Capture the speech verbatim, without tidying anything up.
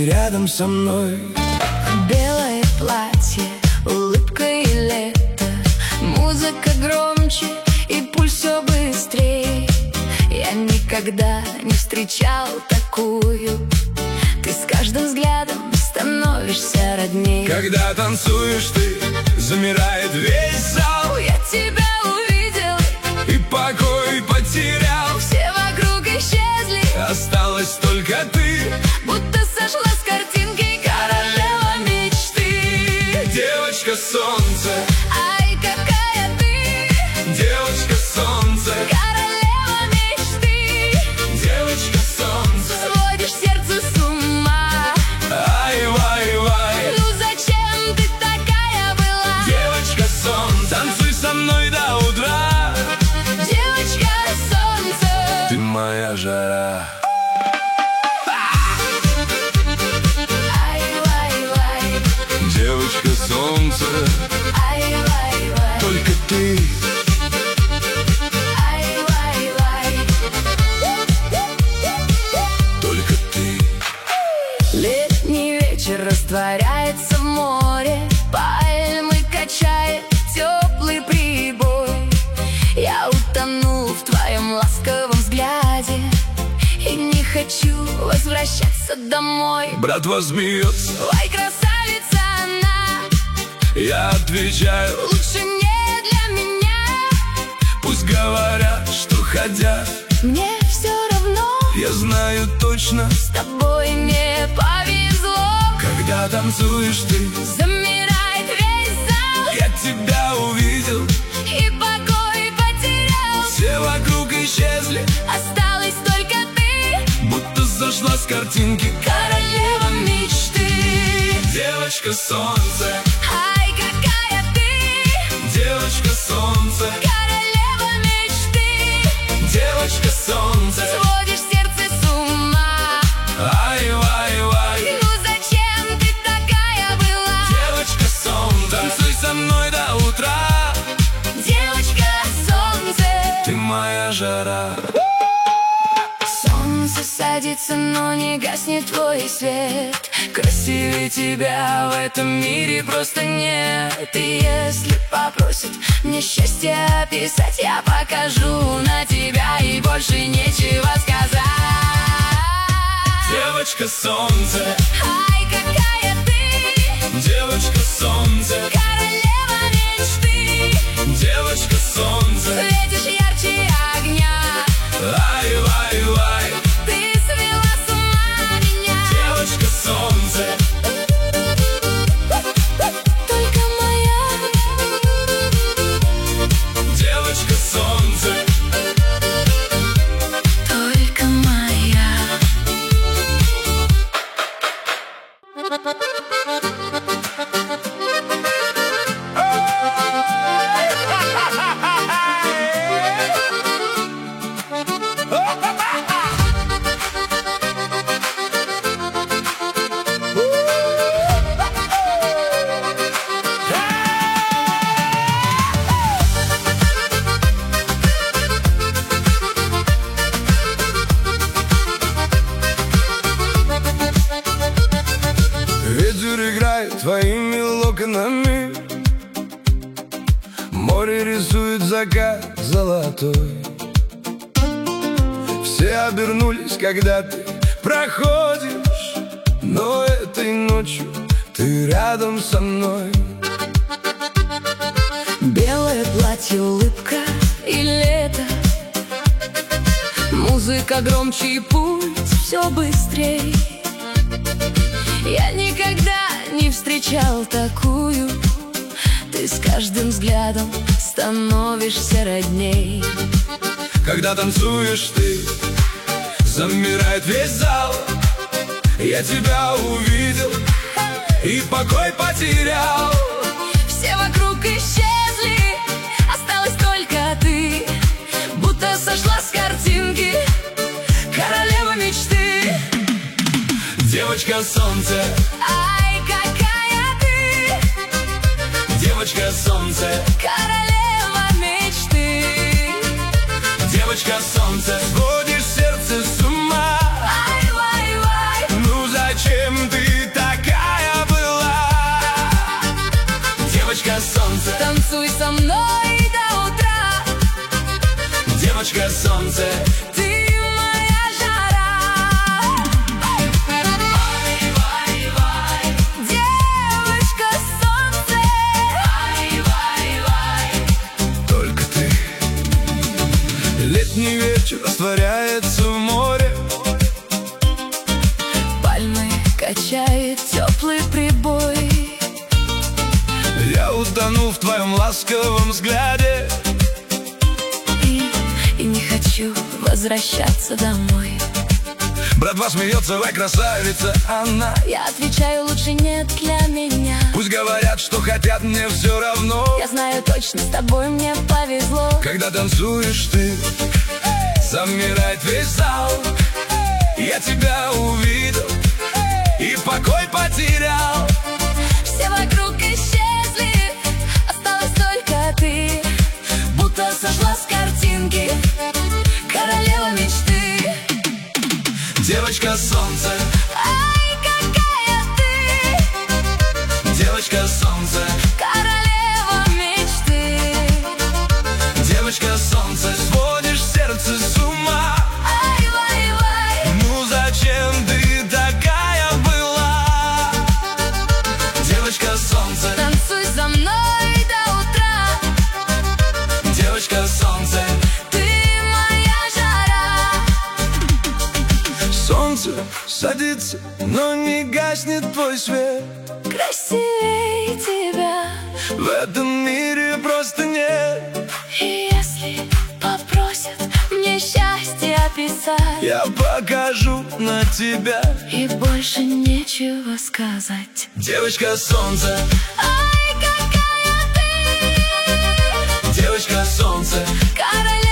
рядом со мной. Белое платье, улыбка и лето, музыка громче и пульс все быстрее. Я никогда не встречал такую. Ты с каждым взглядом становишься родней. Когда танцуешь ты, замирает весь зал. Я тебя увидел и покой потерял. Все вокруг исчезли, осталась только ты, будто сошла с картинки, королева мечты. Девочка солнце, ай, какая ты! Девочка солнце, королева мечты. Девочка солнце, сводишь сердце с ума. Ай, вай, вай. Ну зачем ты такая была? Девочка солнце, танцуй со мной до утра. Девочка солнце, ты моя жара. ай, вай, вай. Девочка солнце, Ай, вай, вай. только ты. Ай, вай, вай. Только ты. Летний вечер растворяется в море, пальмы качает теплый прибой. Я утону в твоем ласковом взгляде и не хочу возвращаться домой. Братва смеется, Ой, красавица она, я отвечаю, лучше не для меня. пусть говорят, что хотят, Мне все равно, я знаю точно, с тобой не повезло. когда танцуешь ты, Замирает весь зал, я тебя увидел, и покой потерял. все вокруг исчезли, Осталась только ты, будто сошла с картинки, королева мечты. девочка солнце, Ай, какая ты! девочка солнце, Королева мечты. девочка солнце, Сводишь сердце с ума. ай, вай, вай. Ну зачем ты такая была? Девочка солнце, танцуй со мной до утра. Девочка солнце, Ты моя жара. солнце садится, но не гаснет твой свет. Красивее тебя в этом мире просто нет. И если попросят мне счастье описать, я покажу на тебя, и больше нечего сказать. Девочка солнце, Ай, какая ты! девочка солнце, Королева мечты. девочка солнце, Светишь ярче огня. ай, вай, вай. Ты свела с ума меня. Девочка солнце, Только моя. девочка солнце, Только моя. ветер играет твоими локонами, море рисует закат золотой. Все обернулись, когда ты проходишь, но этой ночью ты рядом со мной. Белое платье, улыбка и лето, музыка громче и пульс все быстрей. Я никогда не встречал такую. Ты с каждым взглядом становишься родней. Когда танцуешь ты, замирает весь зал. Я тебя увидел и покой потерял. Все вокруг исчезли, осталась только ты, будто сошла с картинки, королева мечты. Девочка солнце, Ай, какая ты! девочка солнце, Королева мечты. девочка солнце, сводишь сердце с ума. Ай, вай, вай. Ну зачем ты Девочка солнце, ты моя жара. Вай, вай, вай. Девочка солнце. Вай, вай, вай. только ты. Летний вечер растворяется в море, Пальмы качает теплый прибой. я утону в твоем ласковом взгляде, И, и не хочу возвращаться домой. братва смеется, ой, красавица она. Я отвечаю, лучше нет для меня. Пусть говорят, что хотят, мне все равно. Я знаю точно, с тобой мне повезло. Когда танцуешь ты, замирает весь зал. Я тебя увидел и покой потерял. Все вокруг исчезли, осталась только ты. Будто сошла с картинки, королева мечты. Девочка солнце, Ай, какая ты, девочка солнце, королева мечты. девочка солнце, сводишь сердце с ума. Ай, вай, вай. Ну зачем ты такая была? Девочка солнце, Танцуй со мной до утра. девочка солнце, Ты моя жара. солнце садится, но не гаснет твой свет. Красивее тебя. В этом мире просто нет. И если попросят мне счастье описать, Я покажу на тебя. и больше нечего сказать. Девочка солнце, Ай, какая ты, девочка солнце, королева